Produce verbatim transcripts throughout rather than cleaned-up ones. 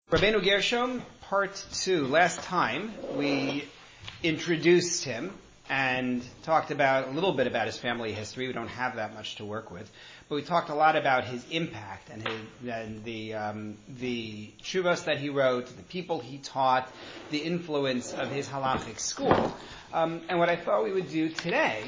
Rabbeinu Gershom, part two. Last time we introduced him and talked about a little bit about his family history. We don't have that much to work with, but we talked a lot about his impact and his and the um, the tshuvos that he wrote, the people he taught, the influence of his halachic school. Um, and what I thought we would do today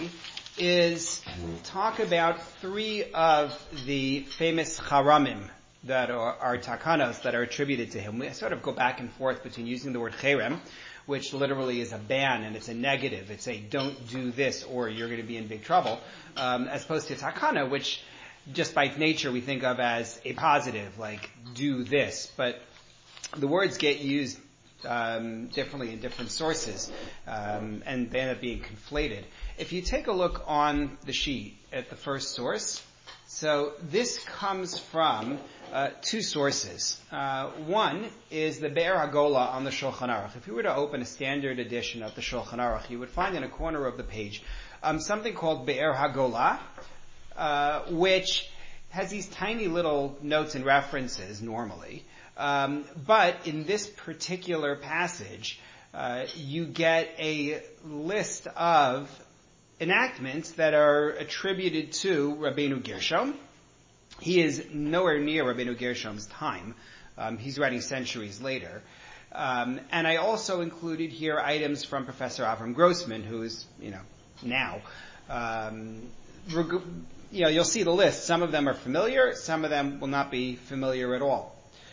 is talk about three of the famous charamim that are, are takanos that are attributed to him. We sort of go back and forth between using the word cherem, which literally is a ban and it's a negative. It's a don't do this or you're going to be in big trouble, um, as opposed to takana, which just by nature we think of as a positive, like do this. But the words get used um, differently in different sources, um, and they end up being conflated. If you take a look on the sheet at the first source, so this comes from uh, two sources. Uh, one is the Be'er HaGola on the Shulchan Aruch. If you were to open a standard edition of the Shulchan Aruch, you would find in a corner of the page um, something called Be'er HaGola, uh, which has these tiny little notes and references normally. Um, but in this particular passage, uh, you get a list of enactments that are attributed to Rabbeinu Gershom. He is nowhere near Rabbeinu Gershom's time. Um, he's writing centuries later. Um, and I also included here items from Professor Avram Grossman, who is, you know, now. Um, reg- you know, you'll see the list. Some of them are familiar. Some of them will not be familiar at all.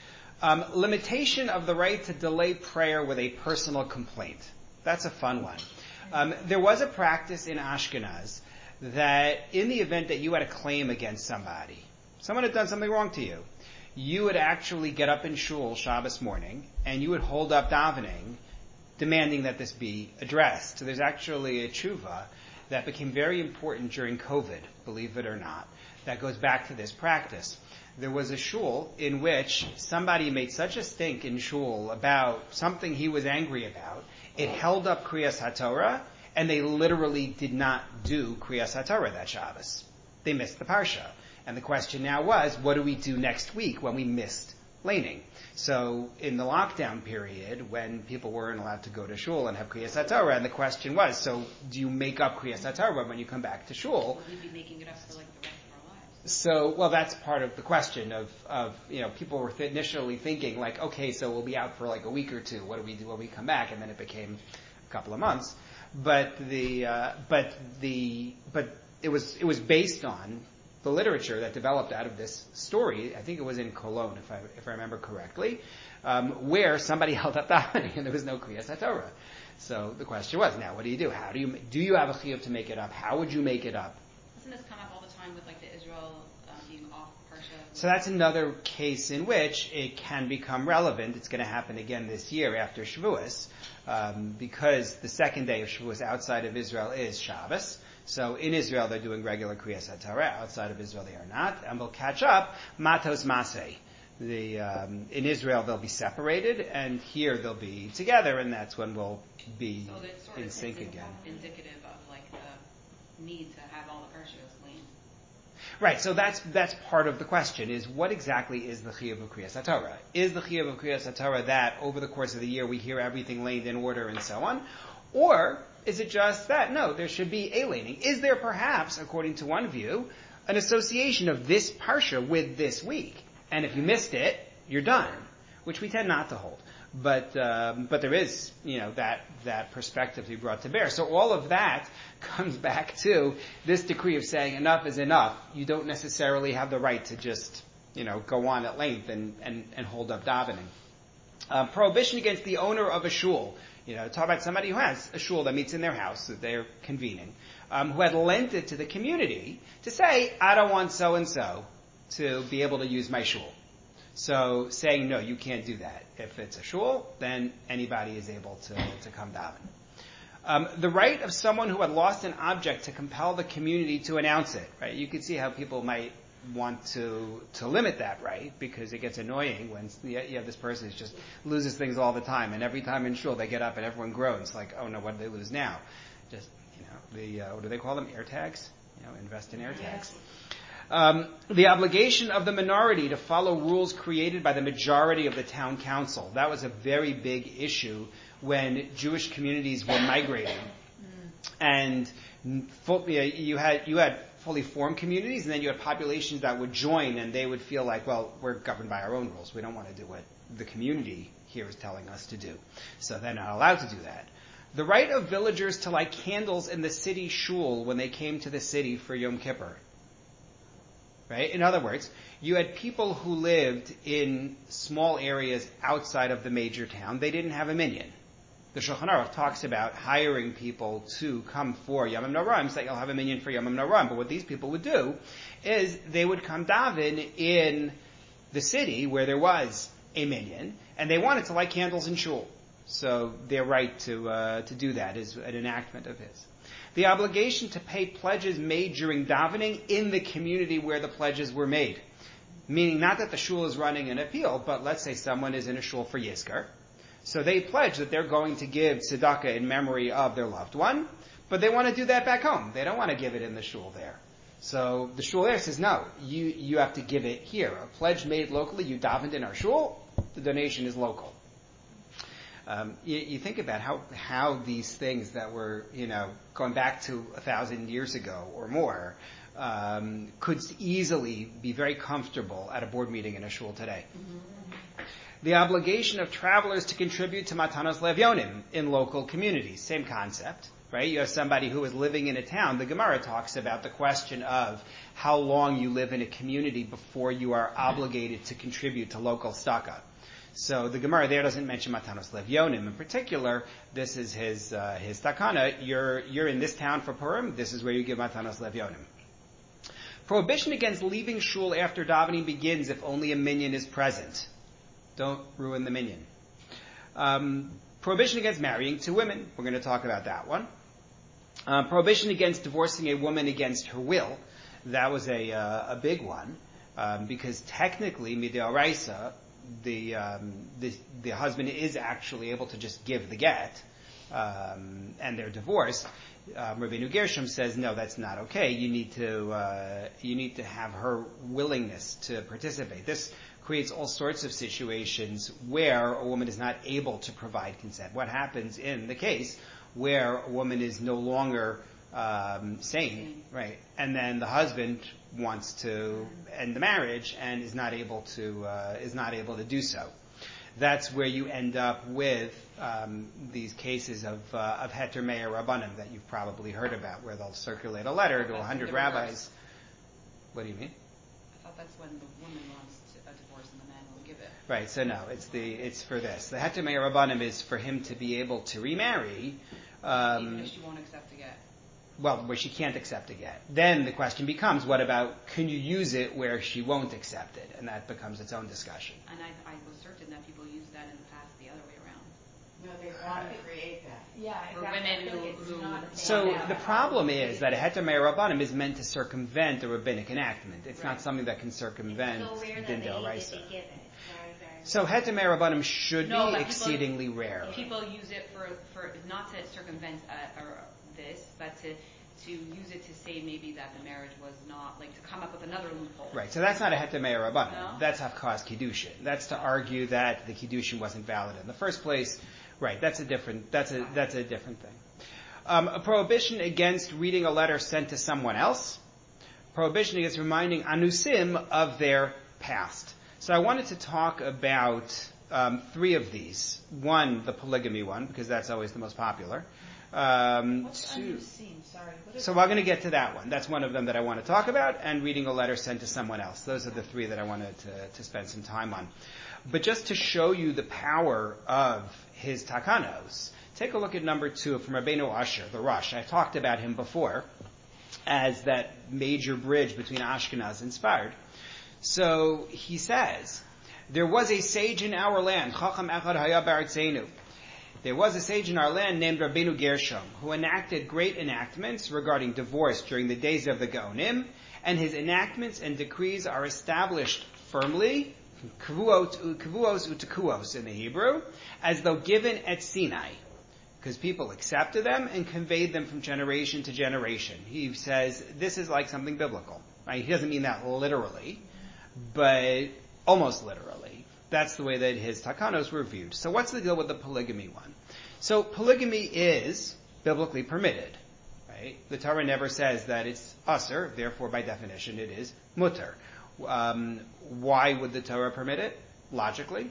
Um, limitation of the right to delay prayer with a personal complaint. That's a fun one. Um, there was a practice in Ashkenaz that in the event that you had a claim against somebody, someone had done something wrong to you, you would actually get up in shul Shabbos morning and you would hold up davening demanding that this be addressed. So there's actually a tshuva that became very important during COVID, believe it or not, that goes back to this practice. There was a shul in which somebody made such a stink in shul about something he was angry about. It held up Kriyas HaTorah, and they literally did not do Kriyas HaTorah that Shabbos. They missed the Parsha. And the question now was, what do we do next week when we missed laning? So in the lockdown period, when people weren't allowed to go to shul and have Kriyas HaTorah, and the question was, so do you make up Kriyas HaTorah when you come back to shul? Will you be making it up for like the rest of our lives? So, well, that's part of the question of, of you know, people were th- initially thinking like, okay, so we'll be out for like a week or two. What do we do when we come back? And then it became a couple of months. But the, uh, but the, but it was, it was based on the literature that developed out of this story. I think it was in Cologne, if I, if I remember correctly, um, where somebody held up davening and there was no Kriyas HaTorah. So the question was, now what do you do? How do you, do you have a chiyuv to make it up? How would you make it up? Doesn't this come up all the time with like the Israel um, being off Parsha? So that's another case in which it can become relevant. It's going to happen again this year after Shavuos, um, because the second day of Shavuos outside of Israel is Shabbos. So in Israel they're doing regular Kriyas HaTorah. Outside of Israel they are not, and we'll catch up. Matos Maseh. The um, in Israel they'll be separated, and here they'll be together, and that's when we'll be so it's sort in of sync again. Indicative of like the need to have all the Parshas clean. Right, so that's that's part of the question, is what exactly is the chiyuv of Kriyas HaTorah? Is the chiyuv of Kriyas HaTorah that over the course of the year we hear everything laid in order and so on? Or is it just that, no, there should be a laning? Is there perhaps, according to one view, an association of this parsha with this week? And if you missed it, you're done, which we tend not to hold. But um, but there is, you know, that that perspective to be brought to bear. So all of that comes back to this decree of saying enough is enough. You don't necessarily have the right to just, you know, go on at length and, and, and hold up davening. Uh, prohibition against the owner of a shul. You know, talk about somebody who has a shul that meets in their house that they're convening, um, who had lent it to the community to say, I don't want so-and-so to be able to use my shul. So saying, no, you can't do that. If it's a shul, then anybody is able to, to come daven. Um, the right of someone who had lost an object to compel the community to announce it, right? You can see how people might want to to limit that right, because it gets annoying when you have this person who just loses things all the time, and every time in shul they get up and everyone groans like, oh no, what did they lose now? Just, you know, the, uh, what do they call them? Air tags? You know, invest in air tags. Um, the obligation of the minority to follow rules created by the majority of the town council. That was a very big issue when Jewish communities were migrating. And full, you had you had fully formed communities, and then you had populations that would join, and they would feel like, well, we're governed by our own rules. We don't want to do what the community here is telling us to do. So they're not allowed to do that. The right of villagers to light candles in the city shul when they came to the city for Yom Kippur. Right? In other words, you had people who lived in small areas outside of the major town. They didn't have a minyan. The Shulchan Aruch talks about hiring people to come for Yom Noraim, so that you'll have a minyan for Yom Noraim. But what these people would do is they would come daven in the city where there was a minyan, and they wanted to light candles in shul. So their right to uh, to do that is an enactment of his. The obligation to pay pledges made during davening in the community where the pledges were made. Meaning not that the shul is running an appeal, but let's say someone is in a shul for Yizkar. So they pledge that they're going to give tzedakah in memory of their loved one, but they want to do that back home. They don't want to give it in the shul there. So the shul there says, no, you, you have to give it here. A pledge made locally, you davened in our shul, the donation is local. Um, you, you think about how how these things that were, you know, going back to a thousand years ago or more, um, could easily be very comfortable at a board meeting in a shul today. Mm-hmm. The obligation of travelers to contribute to Matanos Levyonim in local communities. Same concept, right? You have somebody who is living in a town. The Gemara talks about the question of how long you live in a community before you are obligated to contribute to local tzedakah. So the Gemara there doesn't mention Matanos Levyonim in particular. This is his uh, his takana. You're you're in this town for Purim. This is where you give Matanos Levyonim. Prohibition against leaving shul after davening begins if only a minyan is present. Don't ruin the minyan. Um, prohibition against marrying two women. We're going to talk about that one. Um, prohibition against divorcing a woman against her will. That was a uh, a big one um, because technically mideoraisa, the um, the the husband is actually able to just give the get, um, and they're divorced. Um, Rabbeinu Gershom says no, that's not okay. You need to uh, you need to have her willingness to participate. This creates all sorts of situations where a woman is not able to provide consent. What happens in the case where a woman is no longer um, sane, right? And then the husband wants to end the marriage and is not able to uh, is not able to do so. That's where you end up with um, these cases of uh, of heter me'er rabbanim that you've probably heard about, where they'll circulate a letter to a hundred rabbis. What do you mean? I thought that's when the woman wants to, a divorce and the man will give it. Right. So no, it's the it's for this. The heter me'er rabbanim is for him to be able to remarry, um, even if she won't accept a get. Well, where she can't accept a get. Then the question becomes, what about, can you use it where she won't accept it? And that becomes its own discussion. And I, I was certain that people used that in the past the other way around. No, they want to create that. Yeah, exactly. For women who, who So the problem is that a heter me'er rabbanim is meant to circumvent a rabbinic enactment. It's right. not something that can circumvent din d'oraisa. So heter me'er rabbanim should no, be exceedingly people, rare. People use it for, for not to circumvent uh, or this, but to to use it to say maybe that the marriage was not, like to come up with another loophole. Right, so that's not a heter me'er rabbanim. No? That's hafkas kiddushin. That's to argue that the kiddushin wasn't valid in the first place. Right, that's a different, that's a, that's a different thing. Um, a prohibition against reading a letter sent to someone else. Prohibition against reminding anusim of their past. So I wanted to talk about um, three of these. One, the polygamy one, because that's always the most popular. Um, What's two, anusim? Sorry. What is so we're going to get to that one. That's one of them that I want to talk about, and reading a letter sent to someone else. Those are the three that I wanted to, to spend some time on. But just to show you the power of his takanos, take a look at number two from Rabbeinu Asher, the Rosh. I talked about him before as that major bridge between Ashkenaz and Sfard. So he says, there was a sage in our land, Chacham Echad Haya B'Artzeinu. There was a sage in our land named Rabbeinu Gershom, who enacted great enactments regarding divorce during the days of the Gaonim, and his enactments and decrees are established firmly, kvuos utekuos in the Hebrew, as though given at Sinai, because people accepted them and conveyed them from generation to generation. He says this is like something biblical. Right? He doesn't mean that literally, but almost literally. That's the way that his takanos were viewed. So what's the deal with the polygamy one? So polygamy is biblically permitted. Right? The Torah never says that it's usher, therefore by definition it is mutter. Um, why would the Torah permit it? Logically.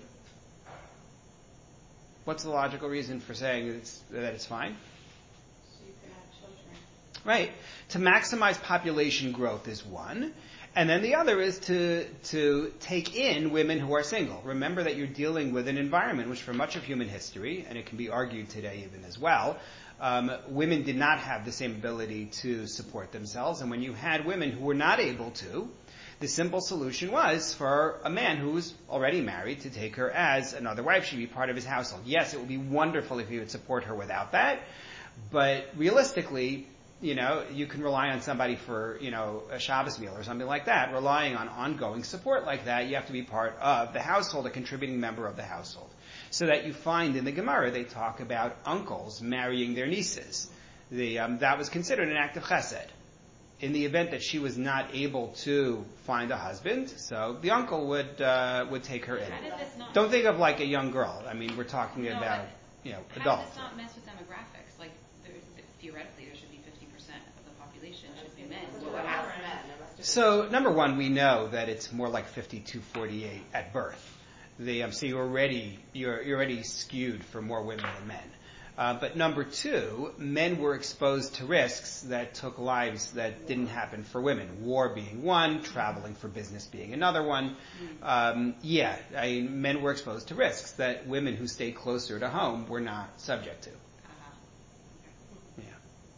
What's the logical reason for saying it's, that it's fine? So you can have children. Right. To maximize population growth is one. And then the other is to, to take in women who are single. Remember that you're dealing with an environment which for much of human history, and it can be argued today even as well, um, women did not have the same ability to support themselves. And when you had women who were not able to, the simple solution was for a man who was already married to take her as another wife. She'd be part of his household. Yes, it would be wonderful if he would support her without that. But realistically, you know, you can rely on somebody for, you know, a Shabbos meal or something like that. Relying on ongoing support like that, you have to be part of the household, a contributing member of the household. So that you find in the Gemara, they talk about uncles marrying their nieces. The, um, that was considered an act of chesed. In the event that she was not able to find a husband, so the uncle would uh, would take her in. How does this not Don't think of like a young girl. I mean, we're talking No, about, you know, How adults. does this not mess with demographics? Like, there, theoretically, there should be fifty percent of the population should be men. Well, what happened then? There must have been- So, number one, we know that it's more like fifty-two forty-eight at birth. The, um, so you're already, you're, you're already skewed for more women than men. Uh, but number two, men were exposed to risks that took lives that didn't happen for women. War being one, traveling for business being another one. Um, yeah, I mean, men were exposed to risks that women who stayed closer to home were not subject to. Uh-huh. Yeah.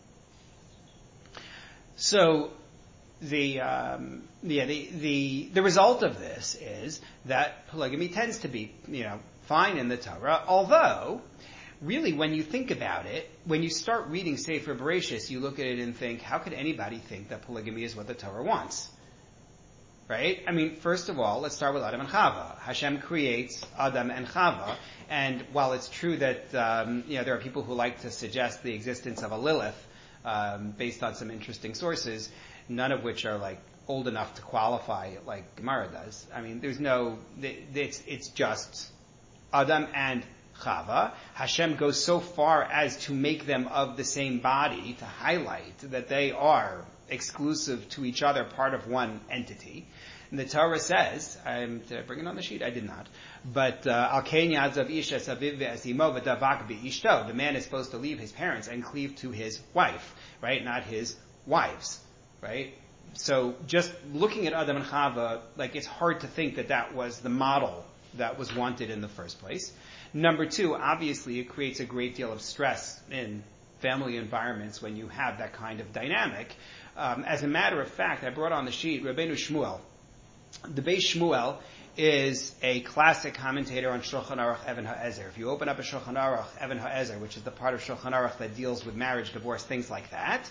So the um, yeah the the the result of this is that polygamy tends to be, you know, fine in the Torah, although really, when you think about it, when you start reading Sefer Bereshis, you look at it and think, how could anybody think that polygamy is what the Torah wants? Right? I mean, first of all, let's start with Adam and Chava. Hashem creates Adam and Chava, and while it's true that um, you know there are people who like to suggest the existence of a Lilith um, based on some interesting sources, none of which are like old enough to qualify like Gemara does. I mean, there's no, it's it's just Adam and Chava. Hashem goes so far as to make them of the same body to highlight that they are exclusive to each other, part of one entity. And the Torah says, I'm to bring it on the sheet, I did not, but Al Kain Yadzav Isha Saviv Ve'asimo V'Davak Be'ishto. The man is supposed to leave his parents and cleave to his wife, right? Not his wives, right? So just looking at Adam and Chava, like it's hard to think that that was the model that was wanted in the first place. Number two, obviously it creates a great deal of stress in family environments when you have that kind of dynamic. Um, as a matter of fact, I brought on the sheet Rabbeinu Shmuel. The Beis Shmuel is a classic commentator on Shulchan Aruch Even HaEzer. If you open up a Shulchan Aruch Even HaEzer, which is the part of Shulchan Aruch that deals with marriage, divorce, things like that,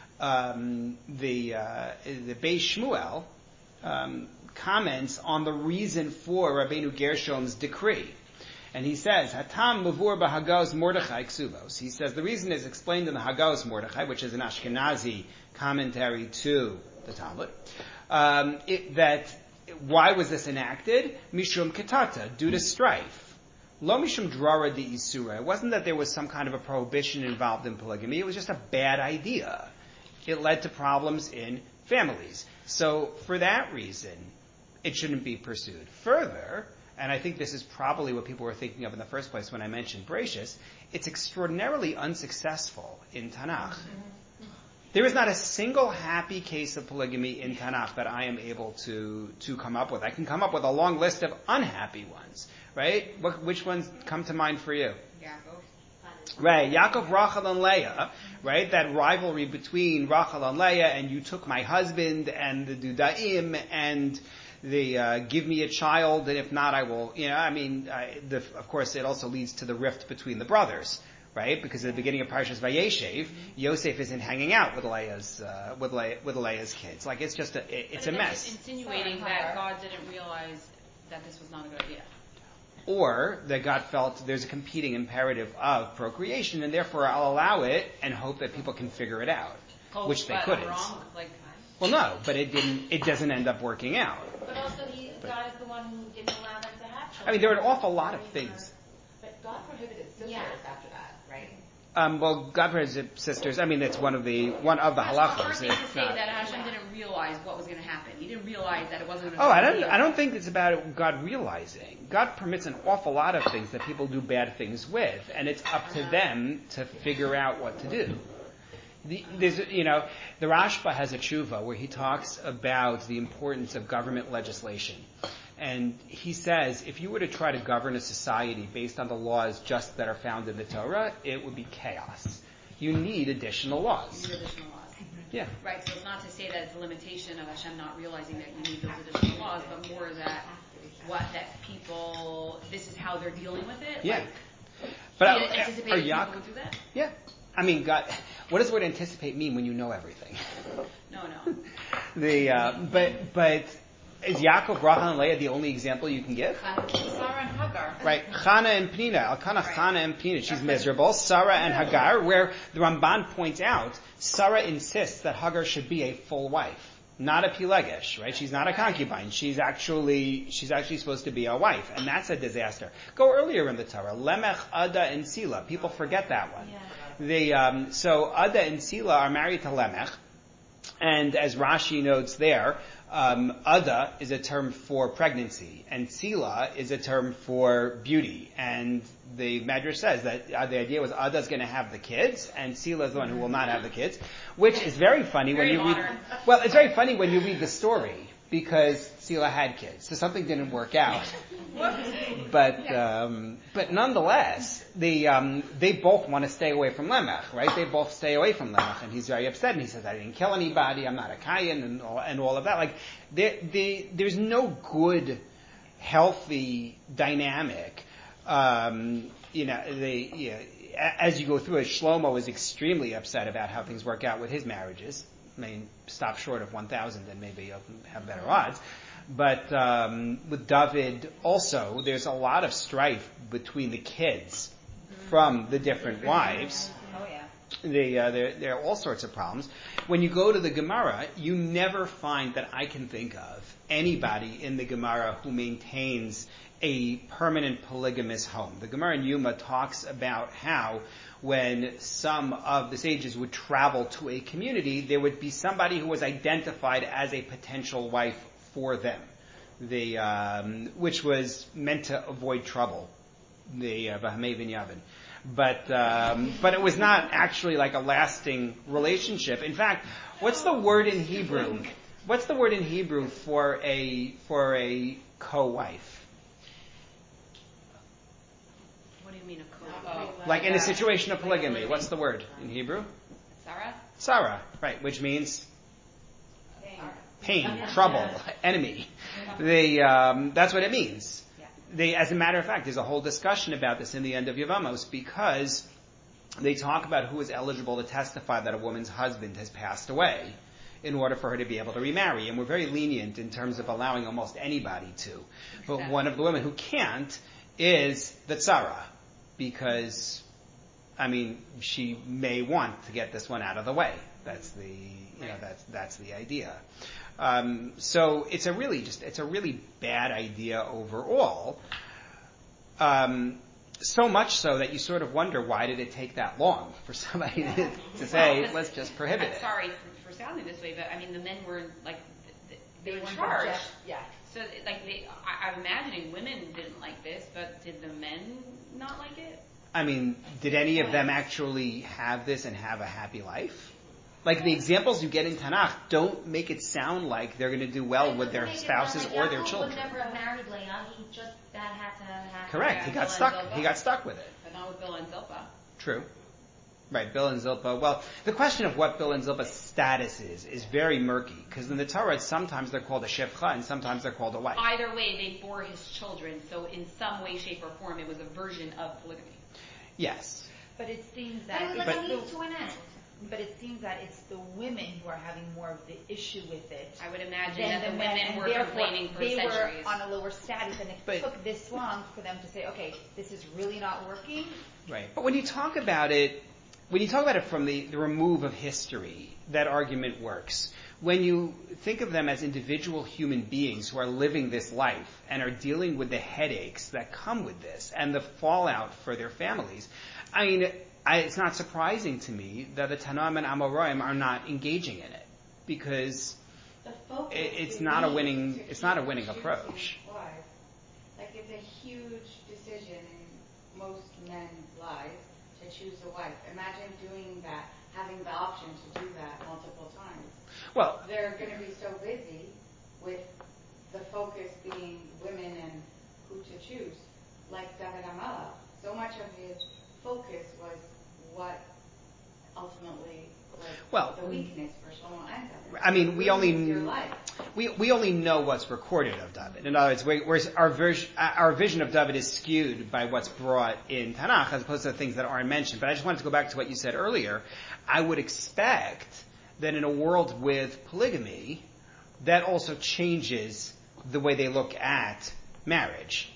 um, the uh, the Beis Shmuel um, comments on the reason for Rabbeinu Gershom's decree. And he says, Hatam Mavur Bahagos Mordechai Ksubos. He says the reason is explained in the Hagos Mordechai, which is an Ashkenazi commentary to the Talmud. Um, it, that why was this enacted? Mishum Ketata, due to strife. Lo Mishum Drara de Isura. It wasn't that there was some kind of a prohibition involved in polygamy. It was just a bad idea. It led to problems in families. So for that reason, it shouldn't be pursued. Further, and I think this is probably what people were thinking of in the first place when I mentioned Bereshis, it's extraordinarily unsuccessful in Tanakh. There is not a single happy case of polygamy in Tanakh that I am able to, to come up with. I can come up with a long list of unhappy ones, right? What, which ones come to mind for you? Yaakov. Right, Yaakov, Rachel, and Leah, right? That rivalry between Rachel and Leah, and you took my husband, and the Dudaim, and the uh, give me a child, and if not, I will, you know, I mean, I, the, of course, it also leads to the rift between the brothers, right? Because at the beginning of Parshas Vayeshev, Yosef isn't hanging out with Leah's, uh, with, Le- with Leah's kids. Like, it's just a, it, it's But a it's mess. insinuating that God didn't realize that this was not a good idea. Or that God felt there's a competing imperative of procreation, and therefore I'll allow it and hope that people can figure it out, Hope, which they but couldn't. Wrong, like, Well, no, but it didn't. It doesn't end up working out. But also, he, But- God is the one who didn't allow them to have children. I mean, there are an awful lot of things. But God prohibited sisters Yeah. after that, right? Um, well, God prohibited sisters. I mean, it's one of the one of the That's the hard halachos. thing to It's say not- that Hashem didn't realize what was going to happen. He didn't realize that it wasn't going to Oh, I don't. I don't think it's about God realizing. God permits an awful lot of things that people do bad things with, and it's up to them to figure out what to do. The, there's, you know, the Rashba has a tshuva where he talks about the importance of government legislation, and he says if you were to try to govern a society based on the laws just that are found in the Torah, it would be chaos. You need additional laws. You need additional laws. Yeah. Right, so it's not to say that it's a limitation of Hashem not realizing that you need those additional laws, but more that what that people, this is how they're dealing with it. Yeah. Like, But he uh, anticipated are people Yaakov- would do that? Yeah. I mean, God, what does the word anticipate mean when you know everything? No, no. the uh, but but is Yaakov, Rachel, and Leah the only example you can give? Sarah and Hagar. Right, Chana and Penina, Elkanah, Chana and Penina. She's miserable. Sarah and Hagar, where the Ramban points out, Sarah insists that Hagar should be a full wife, not a pilegesh. Right, she's not a concubine. She's actually she's actually supposed to be a wife, and that's a disaster. Go earlier in the Torah, Lemech, Ada, and Sila. People forget that one. Yeah. The um, so Ada and Sila are married to Lemech, and as Rashi notes there, um, Ada is a term for pregnancy, and Sila is a term for beauty. And the Medrash says that uh, the idea was Ada is going to have the kids, and Sila is the one who will not have the kids, which is very funny Very when you modern. read. Well, it's very funny when you read the story because Sila had kids, so something didn't work out. But um, but nonetheless, the um, they both want to stay away from Lemech, right? They both stay away from Lemech, and he's very upset. And he says, "I didn't kill anybody. I'm not a Kayin," and all, and all of that. Like, they, they, there's no good, healthy dynamic. Um, you know, they, you know, as you go through it, Shlomo is extremely upset about how things work out with his marriages. I mean, stop short of one thousand, and maybe you'll have better odds. But um, with David also, there's a lot of strife between the kids from the different wives. Oh, yeah. They, uh, there, there are all sorts of problems. When you go to the Gemara, you never find that I can think of anybody in the Gemara who maintains a permanent polygamous home. The Gemara in Yuma talks about how when some of the sages would travel to a community, there would be somebody who was identified as a potential wife for them, the um, which was meant to avoid trouble, the Vahamei Vinyavin. But um, but it was not actually like a lasting relationship. In fact, what's the word in Hebrew? What's the word in Hebrew for a for a co-wife? What do you mean a co? Like in a situation of polygamy, what's the word in Hebrew? Sarah? Sarah, right, which means pain, trouble, enemy. The, um, that's what it means. They, as a matter of fact, there's a whole discussion about this in the end of Yevamos because they talk about who is eligible to testify that a woman's husband has passed away in order for her to be able to remarry. And we're very lenient in terms of allowing almost anybody to. But one of the women who can't is the Tzara, because, I mean, she may want to get this one out of the way. That's the, you know, that's, that's the idea. Um, so it's a really just, it's a really bad idea overall. Um, so much so that you sort of wonder, why did it take that long for somebody to, to say, Well, let's just prohibit I'm it? sorry for, for sounding this way, but I mean, the men were like, th- they were in weren't charge. object- Yeah. So, like, they, I, I'm imagining women didn't like this, but did the men not like it? I mean, did any of them actually have this and have a happy life? Like the examples you get in Tanakh don't make it sound like they're going to do well with their spouses or their children. He would never have married Leah. He just, that had to happen. Correct. Yeah, He Bill got and stuck. Zilpah. He got stuck with it. But not with Bill and Zilpah. True. Right, Bill and Zilpah. Well, the question of what Bill and Zilpah's status is is very murky because in the Torah sometimes they're called a shevcha and sometimes they're called a wife. Either way, they bore his children, so in some way, shape, or form, it was a version of polygamy. Yes. But it seems But that it was it's like a the, means to an end. but it seems that it's the women who are having more of the issue with it. I would imagine than that the men, women and were therefore complaining for they centuries. were on a lower status, and it But- took this long for them to say, okay, this is really not working. Right. But when you talk about it, when you talk about it from the, the remove of history, that argument works. When you think of them as individual human beings who are living this life and are dealing with the headaches that come with this and the fallout for their families, I mean, I, it's not surprising to me that the Tanaim and Amoraim are not engaging in it, because The focus it, it's is not a to winning keep it's not a winning choosing approach. wives. Like it's a huge decision in most men's lives to choose a wife. Imagine doing that, having the option to do that multiple times. Well, They're going to be so busy with the focus being women and who to choose. Like David Amala, so much of his focus was what ultimately was Well, the weakness for Shlomo and David. I mean, we only Lose your life. we we only know what's recorded of David. In other words, we, whereas our version our vision of David is skewed by what's brought in Tanakh as opposed to the things that aren't mentioned. But I just wanted to go back to what you said earlier. I would expect that in a world with polygamy, that also changes the way they look at marriage.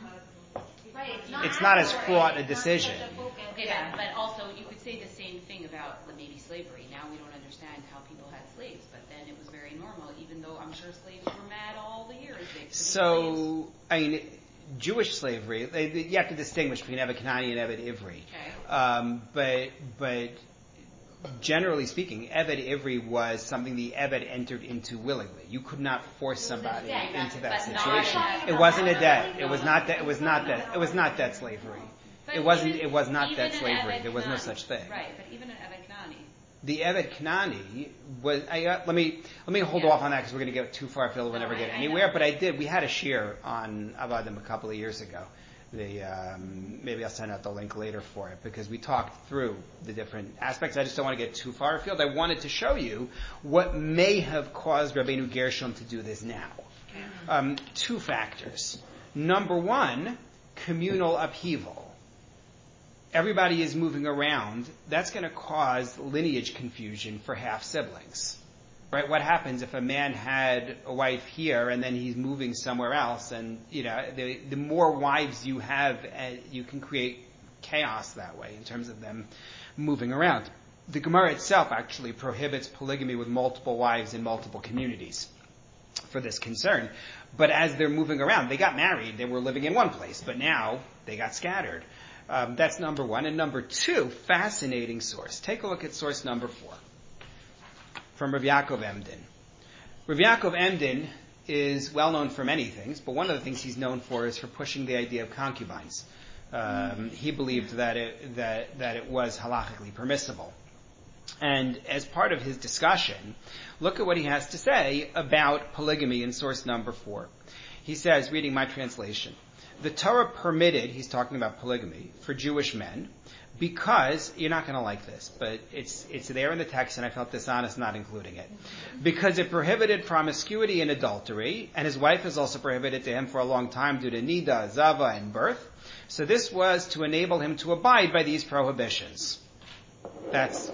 Right, it's not, It's not as accurate. fraught a It's not decision. such a focus. Okay, but, but also you could say the same thing about like, maybe slavery. Now we don't understand how people had slaves, but then it was very normal, even though I'm sure slaves were mad all the years. They couldn't be slaves. So, I mean, Jewish slavery, they, they, you have to distinguish between Evet Kanani and Evet Ivri. Okay. Um, but, but generally speaking, Evet Ivri was something the Evet entered into willingly. You could not force somebody debt, into that but not situation. a- It wasn't a debt. It was not that. It was not that. It was not debt slavery. But It wasn't. even- It was not even debt an slavery. Evet There was no Kanani- such thing. Right, but even an Evet Kanani. The Evet Kanani was. I, uh, let me let me hold Yeah. off on that because we're going to get too far afield. We'll No, never I- get I anywhere. know. But I did. We had a shir on Avadim a couple of years ago. The um, maybe I'll send out the link later for it because we talked through the different aspects. I just don't want to get too far afield. I wanted to show you what may have caused Rabbeinu Gershom to do this now. Um, two factors. Number one, communal upheaval. Everybody is moving around. That's going to cause lineage confusion for half siblings. Right? What happens if a man had a wife here and then he's moving somewhere else? And you know, the the more wives you have, uh, you can create chaos that way in terms of them moving around. The Gemara itself actually prohibits polygamy with multiple wives in multiple communities for this concern. But as they're moving around, they got married, they were living in one place, but now they got scattered. Um, that's number one. And number two, fascinating source. Take a look at source number four. From Rav Yaakov Emden. Rav Yaakov Emden is well known for many things, but one of the things he's known for is for pushing the idea of concubines. Um, he believed that it that that it was halachically permissible. And as part of his discussion, look at what he has to say about polygamy in source number four. He says, reading my translation, the Torah permitted, he's talking about polygamy, for Jewish men, because, you're not going to like this, but it's it's there in the text and I felt dishonest not including it. Because it prohibited promiscuity and adultery, and his wife is also prohibited to him for a long time due to nida, zava, and birth. So this was to enable him to abide by these prohibitions. That's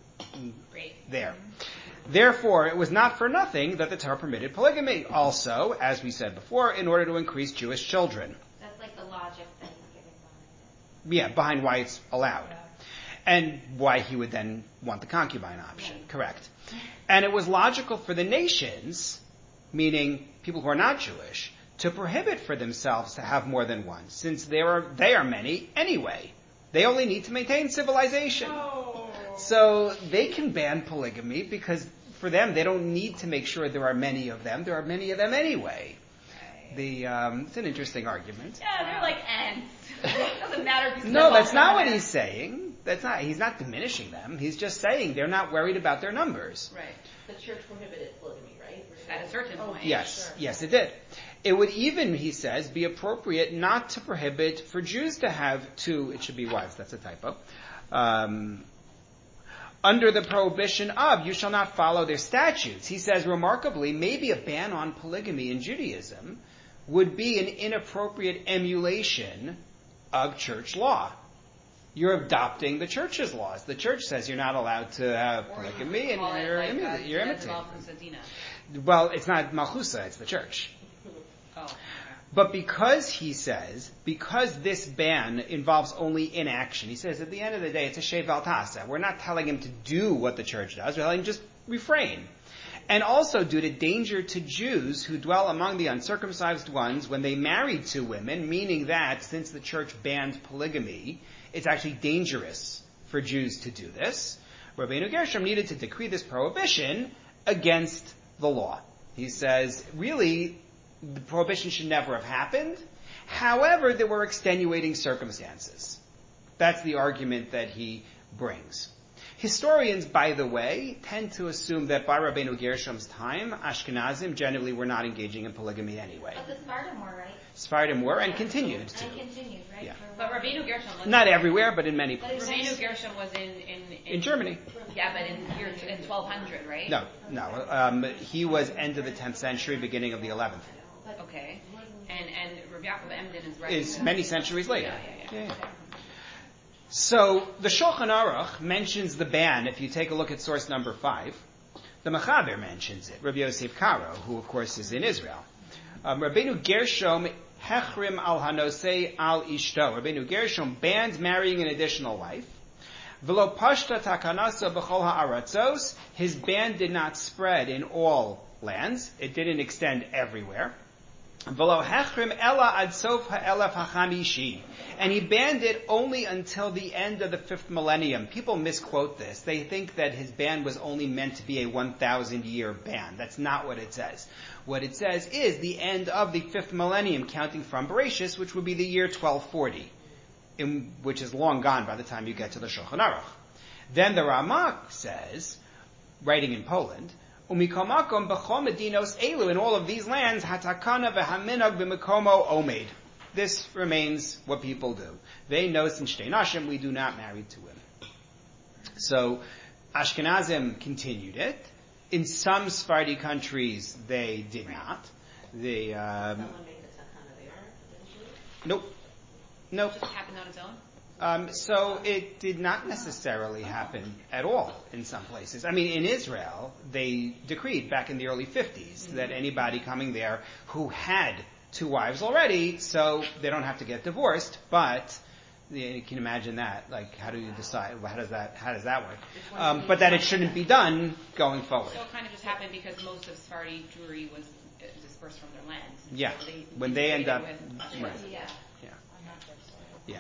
Great. there. Therefore, it was not for nothing that the Torah permitted polygamy. Also, as we said before, in order to increase Jewish children. That's like the logic that he's giving behind it. Yeah, behind why it's allowed. And why he would then want the concubine option. Correct. And it was logical for the nations, meaning people who are not Jewish, to prohibit for themselves to have more than one, since there are, they are many anyway. They only need to maintain civilization. So they can ban polygamy because for them, they don't need to make sure there are many of them. There are many of them anyway. The um, it's an interesting argument. Yeah, they're like ants. It doesn't matter if you No, step that's on not them. what he's saying. That's not. He's not diminishing them. He's just saying they're not worried about their numbers. Right. The church prohibited polygamy, right? At a certain point. Yes, Sure. yes, it did. It would even, he says, be appropriate not to prohibit for Jews to have two. It should be wives. That's a typo. Um, under the prohibition of, you shall not follow their statutes. He says, remarkably, maybe a ban on polygamy in Judaism would be an inappropriate emulation of church law. You're adopting the church's laws. The church says you're not allowed to have polygamy, and Call it you're, like, imi- uh, you're Zina imitating. Zaval from Sadina. Well, it's not Malchusa, it's the church. Oh. But because he says, because this ban involves only inaction, he says at the end of the day it's a shevel tasa. We're not telling him to do what the church does, we're telling him just refrain. And also due to danger to Jews who dwell among the uncircumcised ones when they marry two women, meaning that since the church banned polygamy, it's actually dangerous for Jews to do this. Rabbeinu Gershom needed to decree this prohibition against the law. He says, really, the prohibition should never have happened. However, there were extenuating circumstances. That's the argument that he brings. Historians, by the way, tend to assume that by Rabbeinu Gershom's time, Ashkenazim generally were not engaging in polygamy anyway. But the Sephardim were, right? Sephardim were and continued to. And continued, right? Yeah. But Rabbeinu Gershom was Not everywhere, but in many But in places. Rabbeinu Gershom was in, in, in In Germany. Yeah, but in year in twelve hundred, right? No, no. Um, he was end of the tenth century, beginning of the eleventh. Okay. And and Rabbi Yaakov Emden is right. Is many centuries later. Yeah, yeah, yeah. Yeah, yeah. So the Shulchan Aruch mentions the ban. If you take a look at source number five, the Mechaber mentions it. Rabbi Yosef Karo, who of course is in Israel. Um, Rabbeinu Gershom hechrim al hanosei al ishto. Rabbeinu Gershom banned marrying an additional wife. V'lo pashta takanasa b'chol ha'aratzos. His ban did not spread in all lands. It didn't extend everywhere. V'lo hechrim ela ad sof ha'elef ha'chamishi. And he banned it only until the end of the fifth millennium. People misquote this. They think that his ban was only meant to be a one thousand year ban. That's not what it says. What it says is the end of the fifth millennium, counting from Bereshis, which would be the year twelve forty, in, which is long gone by the time you get to the Shulchan Aruch. Then the Ramak says, writing in Poland, Umikomakom b'chol medinos elu, in all of these lands, hatakana v'haminog b'mikomo omed. This remains what people do. They know since Shtei Nashim, we do not marry two women. So Ashkenazim continued it. In some Sephardi countries, they did not. They, um, Someone made the takana there, didn't you? nope, nope. It just happened on its own? Um, so it did not necessarily happen at all in some places. I mean, in Israel, they decreed back in the early fifties mm-hmm. that anybody coming there who had two wives already, so they don't have to get divorced, but you can imagine that. Like, how do you decide? How does that? How does that work? Um, but that it shouldn't be done going forward. So it kind of just happened because most of Sephardi Jewry was dispersed from their lands. Yeah. So they when they end up, with, right. Yeah. Yeah. Yeah.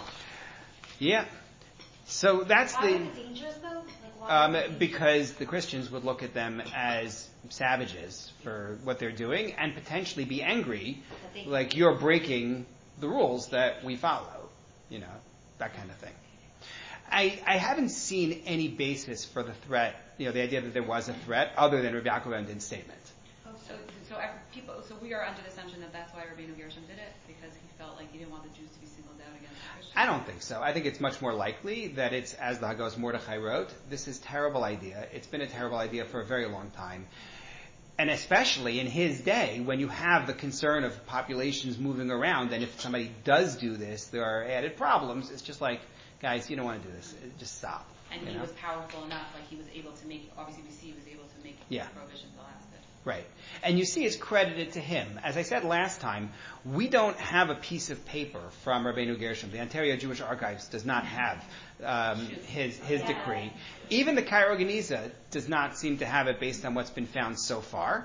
Yeah. So that's Why the. was it dangerous though? Like, why Um, was it dangerous? because the Christians would look at them as savages for what they're doing and potentially be angry, That they- like you're breaking the rules that we follow, you know, that kind of thing. I, I haven't seen any basis for the threat, you know, the idea that there was a threat other than Rabbi Yaakov Emden's statement. So, so every- people, so we are under the assumption that that's why Rabbeinu Gershom did it, because he felt like he didn't want the Jews to be singled out against the Christians. I don't think so. I think it's much more likely that it's, as the Hagos Mordechai wrote, this is a terrible idea. It's been a terrible idea for a very long time. And especially in his day, when you have the concern of populations moving around, and if somebody does do this, there are added problems. It's just like, guys, you don't want to do this. Just stop. And you he know? was powerful enough, like he was able to make, obviously we see he was able to make Yeah. prohibitions that lasted. Right. And you see it's credited to him. As I said last time, we don't have a piece of paper from Rabbeinu Gershom. The Ontario Jewish Archives does not have um, his his decree. Even the Cairo Geniza does not seem to have it based on what's been found so far.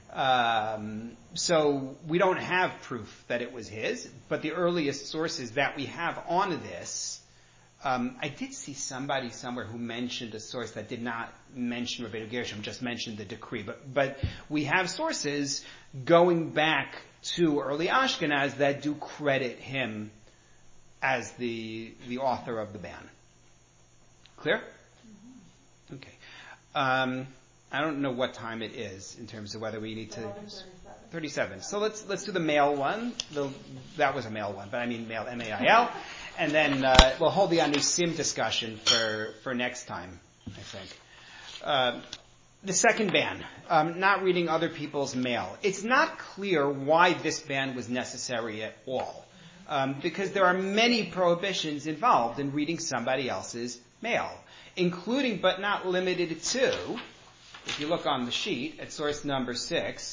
Um, so we don't have proof that it was his, but the earliest sources that we have on this, Um, I did see somebody somewhere who mentioned a source that did not mention Rabbeinu Gershom, just mentioned the decree. But, but we have sources going back to early Ashkenaz that do credit him as the the author of the ban. Clear? Mm-hmm. Okay. Um, I don't know what time it is in terms of whether we need to. thirty-seven. So let's let's do the male one. The, that was a male one, but I mean male M A I L. And then uh, we'll hold the Anusim discussion for, for next time, I think. Uh, the second ban, um, not reading other people's mail. It's not clear why this ban was necessary at all, um, because there are many prohibitions involved in reading somebody else's mail, including but not limited to, if you look on the sheet at source number six,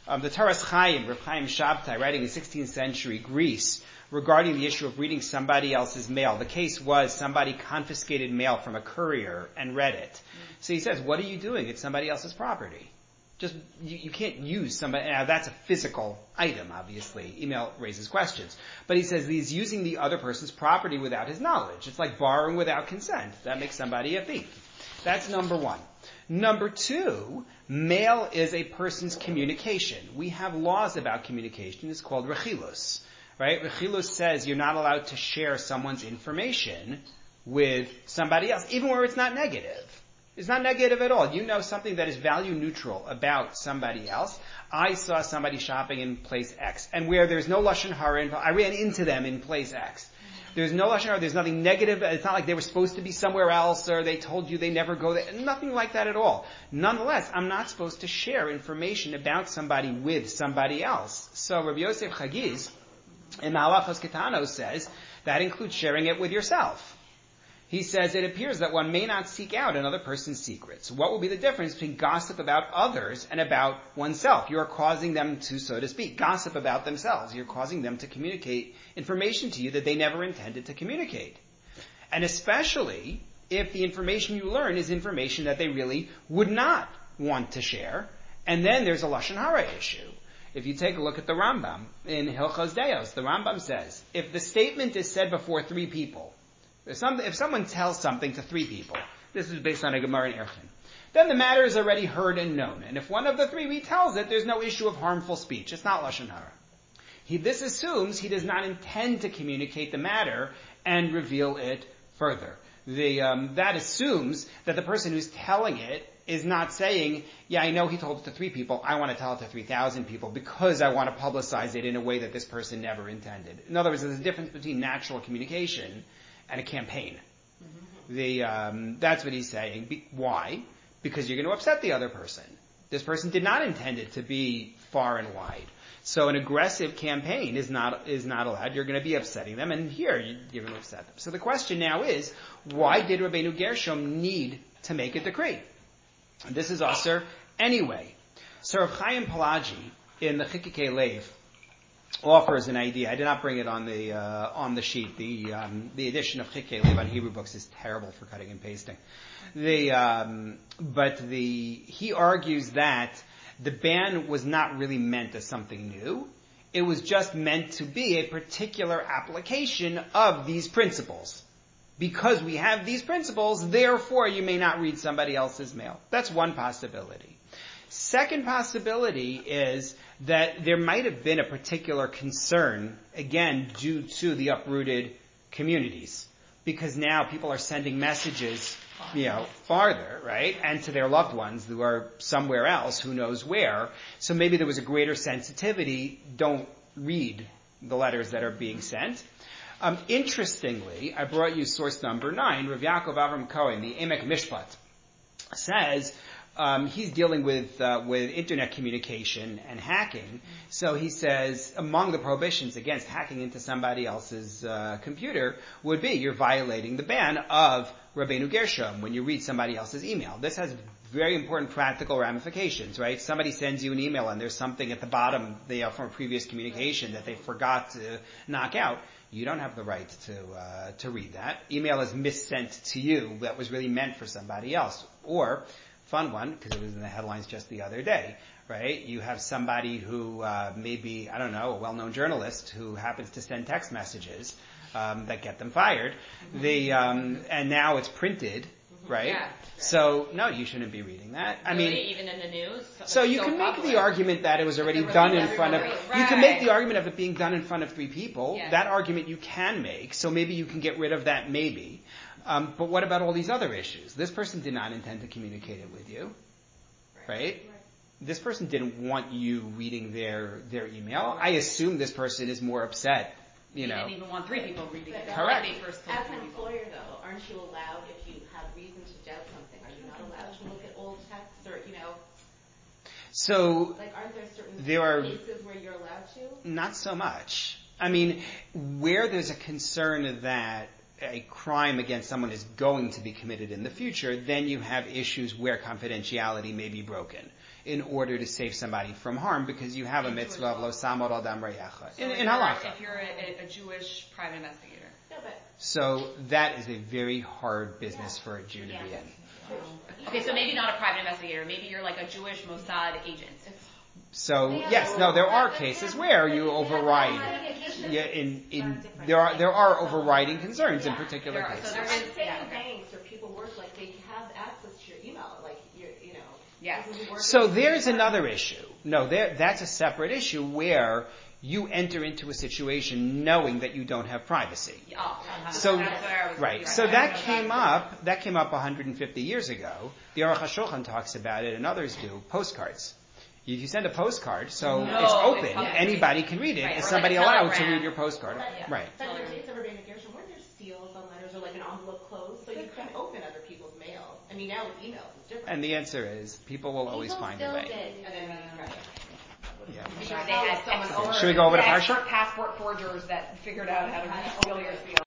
Um, the Taras Chaim, Reb Chaim Shabtai, writing in sixteenth century Greece, regarding the issue of reading somebody else's mail. The case was somebody confiscated mail from a courier and read it. So he says, what are you doing? It's somebody else's property. Just, you, you can't use somebody, now that's a physical item, obviously. Email raises questions. But he says he's using the other person's property without his knowledge. It's like borrowing without consent. That makes somebody a thief. That's number one. Number two, mail is a person's communication. We have laws about communication. It's called rechilus. Right? Rechilus says you're not allowed to share someone's information with somebody else, even where it's not negative. It's not negative at all. You know something that is value neutral about somebody else. I saw somebody shopping in place X, and where there's no lashon hara, I ran into them in place X. There's no lashon hara. There's nothing negative. It's not like they were supposed to be somewhere else, or they told you they never go there. Nothing like that at all. Nonetheless, I'm not supposed to share information about somebody with somebody else. So Rabbi Yosef Chagiz in Halachos Ketano says that includes sharing it with yourself. He says it appears that one may not seek out another person's secrets. What will be the difference between gossip about others and about oneself? You are causing them to, so to speak, gossip about themselves. You're causing them to communicate information to you that they never intended to communicate. And especially if the information you learn is information that they really would not want to share. And then there's a lashon hara issue. If you take a look at the Rambam in Hilchos Deos, the Rambam says, if the statement is said before three people, If, some, if someone tells something to three people, this is based on a Gemara in Erchin, then the matter is already heard and known. And if one of the three retells it, there's no issue of harmful speech. It's not lashon hara. He, this assumes he does not intend to communicate the matter and reveal it further. The, um, that assumes that the person who's telling it is not saying, yeah, I know he told it to three people, I want to tell it to three thousand people because I want to publicize it in a way that this person never intended. In other words, there's a difference between natural communication and a campaign. Mm-hmm. The, um, that's what he's saying. Be- why? Because you're going to upset the other person. This person did not intend it to be far and wide. So an aggressive campaign is not, is not allowed. You're going to be upsetting them, and here you're going to upset them. So the question now is, why did Rabbeinu Gershom need to make a decree? And this is Aser anyway. So Rav Chaim Pelagi in the Chikikei Lev offers an idea. I did not bring it on the uh, on the sheet. The um, the edition of Chikikei Lev on Hebrew books is terrible for cutting and pasting. The um, but the he argues that the ban was not really meant as something new. It was just meant to be a particular application of these principles. Because we have these principles, therefore you may not read somebody else's mail. That's one possibility. Second possibility is that there might have been a particular concern, again, due to the uprooted communities. Because now people are sending messages, you know, farther, right? And to their loved ones who are somewhere else, who knows where. So maybe there was a greater sensitivity. Don't read the letters that are being sent. Um, interestingly, I brought you source number nine. Rav Yaakov Avram Cohen, the Emek Mishpat, says um, he's dealing with uh, with internet communication and hacking. So he says among the prohibitions against hacking into somebody else's uh, computer would be you're violating the ban of Rabbeinu Gershom when you read somebody else's email. This has very important practical ramifications, right? Somebody sends you an email and there's something at the bottom they are from a previous communication that they forgot to knock out. You don't have the right to uh, to read that. Email is missent to you that was really meant for somebody else. Or, fun one, because it was in the headlines just the other day, right? You have somebody who uh, maybe, I don't know, a well-known journalist who happens to send text messages um, that get them fired. Mm-hmm. The um, and now it's printed, right? Yeah. So, no, you shouldn't be reading that. I really? mean, Even in the news? So, so you so can make popular. the argument that it was already really done in front of, right. you can make the argument of it being done in front of three people. Yeah. That argument you can make, so maybe you can get rid of that maybe. Um, but what about all these other issues? This person did not intend to communicate it with you, right? right? right. This person didn't want you reading their, their email. Right. I assume this person is more upset, you he know. didn't even want three people reading it. Correct. Like first As an employer, though, aren't you allowed, if you have reason to doubt something, are you not allowed to look at old texts or, you know? So, like, aren't there certain there are cases where you're allowed to? Not so much. I mean, where there's a concern that a crime against someone is going to be committed in the future, then you have issues where confidentiality may be broken in order to save somebody from harm, because you have a mitzvah of lo samod adam reyecha in, in halacha. If you're a, a Jewish private investigator. No, but So that is a very hard business for a Jew to be in. Okay, so maybe not a private investigator. Maybe you're like a Jewish Mossad agent. So yes, no, there are cases where you override. Yeah, in in there are there are overriding concerns in particular There are- cases. so there I'm is- saying yeah, okay. banks or people work like they have access to your email, like you you know. Yes. people who work So in- there's another issue. No, there that's a separate issue where you enter into a situation knowing that you don't have privacy. Oh, uh-huh. So that's where I was right, right. so I that know came up. That came up one hundred fifty years ago. The Aruch HaShulchan talks about it, and others do. Postcards. If you send a postcard, so No, it's it's open, public. anybody can read it. Right, Is or somebody like a allowed to telegram. read your postcard? But, Right. But in the days of Rabbeinu Gershon, weren't there seals on letters or like an envelope closed, so you couldn't open other people's mail? I mean, now with emails, it's different. And the answer is people will always People find a still way. did. And then we, right. Yeah. Because they had Someone expert- Should we go over to expert Parsha? passport forgers that figured out how to steal your seal.